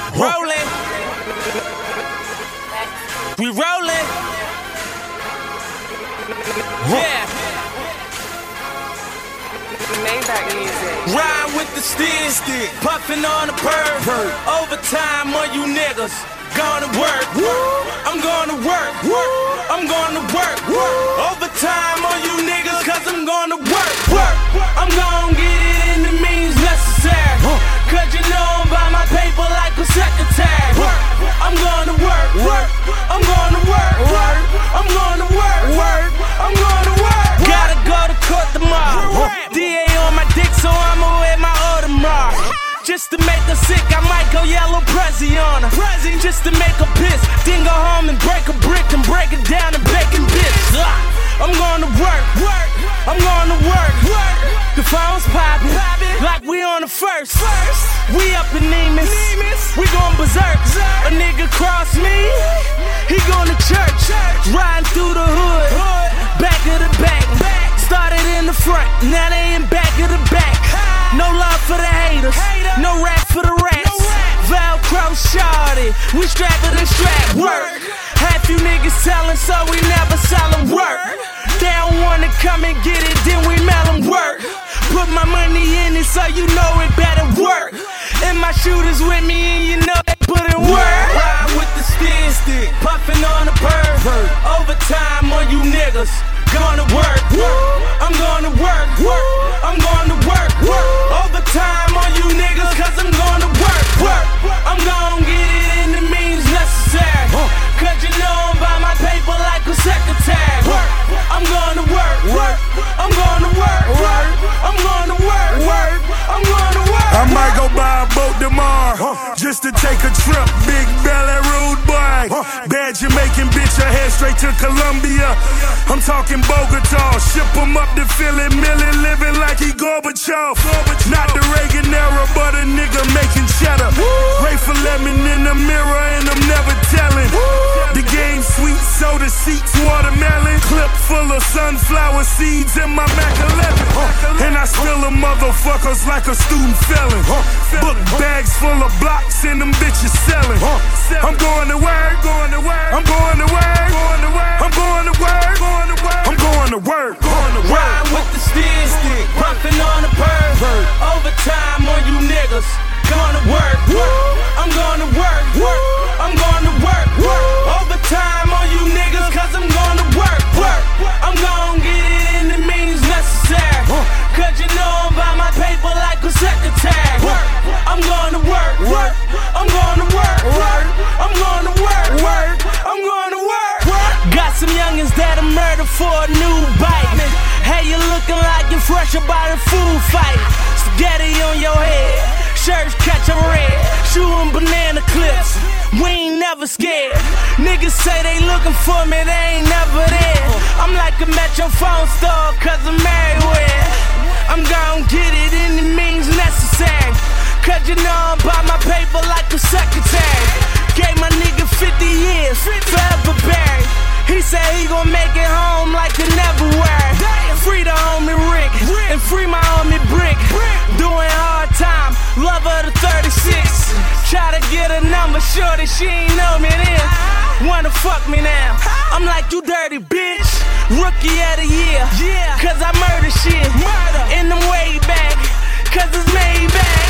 Rolling. We rolling. Yeah. Maybach music. Ride with the stick, puffin' on the perk. Overtime on you niggas. Gonna work. I'm gonna work. I'm gonna work. Overtime on you niggas, cause I'm gonna work. I'm gonna get it in the means necessary. Cause you know I'm by my paper like a secretary. I'm gonna work. I'm gonna work. I'm gonna work. I'm gonna work. Gotta go to court tomorrow. DA on my dick, so I'ma wear my Audemars. Just to make her sick, I might go yellow Prezi on her. Just to make her piss, then go home and break a brick and break it down and bacon bits. I'm gonna work. I'm gonna work. The phone's poppin', like we on the first. We up in Nemus, we gon' berserk. A nigga cross me, he going to church. Riding through the hood, back of the back. Started in the front, now they in back of the back. No love for the haters, no rap for the rats. Velcro shorty, we strap it and strap work. Half you niggas selling, so we never sellin' work. They don't wanna come and get it, then we mail them work. Put my money in it, so you know it better work. And my shooters with me, and you know they put in work. Ride with the stick, puffin' on the perk. Overtime on you niggas. Gonna work. I'm gonna work. I'm gonna work. Overtime on you niggas, cause I'm gonna work. I'm gonna get it in the means necessary. Cause you know I'm by my paper like a secretary. I'm gonna work. I'm gonna work. I'm gonna work. I'm gonna work. I might go buy a boat tomorrow, just to take a trip. Big belly, rude boy. Bad Jamaican bitch, I head straight to Colombia. I'm talking Bogota, ship him up to Philly, Millie, living like he Gorbachev. Not the Reagan era, but a nigga making cheddar. Ray for lemon in the mirror, and I'm never telling. The game sweet, soda seats, watermelon. Clip full of sunflower seeds in my Mac 11. And I spill them motherfuckers like a student felon. Book bags full of blocks and them bitches selling. I'm going to work, I'm going to work, I'm going to work, I'm going to work. Ride with the stick, puffin' on the perk. Overtime on you niggas. Gonna work. I'm gonna work. I'm gonna work. Overtime on you niggas, cause I'm gonna work. I'm gonna get it in the means necessary. Cause you know I'm by my paper like a secretary. I'm gonna work. I'm gonna work. I'm gonna work. I'm gonna work. Got some youngins that'll murder for a new bite. Hey, you looking like you're fresh about a food fight. Spaghetti on your head, shirts catch a red, shooting banana clips. We ain't never scared. Niggas say they looking for me, they ain't never there. I'm like a Metro phone store, cause I'm everywhere. I'm gon' get it in the means necessary. Cause you know I'm by my paper like a secretary. Gave my nigga 50 years, forever buried. He said he gon' make it home like a never worry. Free the homie Rick, and free my homie Brick. Doing hard time, love her to 36. Try to get a number, shorty, she ain't know me then. Wanna fuck me now, I'm like, you dirty bitch. Rookie of the year, cause I murder shit. In them way back, cause it's Maybach.